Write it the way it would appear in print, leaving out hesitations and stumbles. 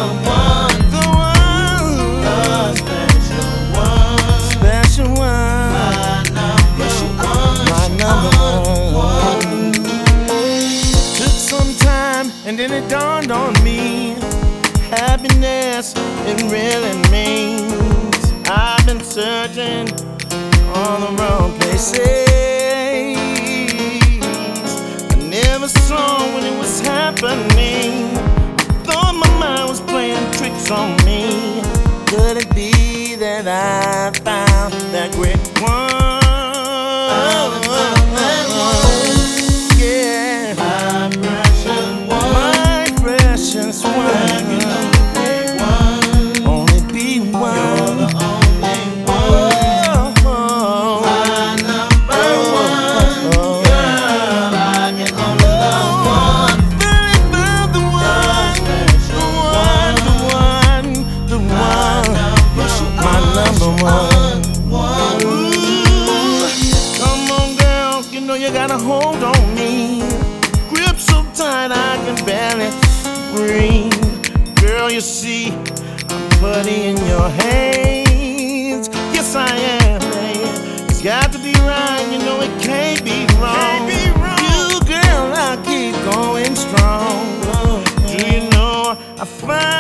one, the one, the special one, special one, my number one. Took some time and then it dawned on me, happiness it really means. I've been searching on the wrong places. I never saw when it was happening. Thought my mind was playing tricks on me. Could it be that I found that great one? Yeah, my precious one. Only be one. You gotta hold on me, grip so tight I can barely breathe. Girl, you see, I'm putty in your hands. Yes, I am, man. It's got to be right, you know it can't be wrong. You, girl, I keep going strong. Do you know I find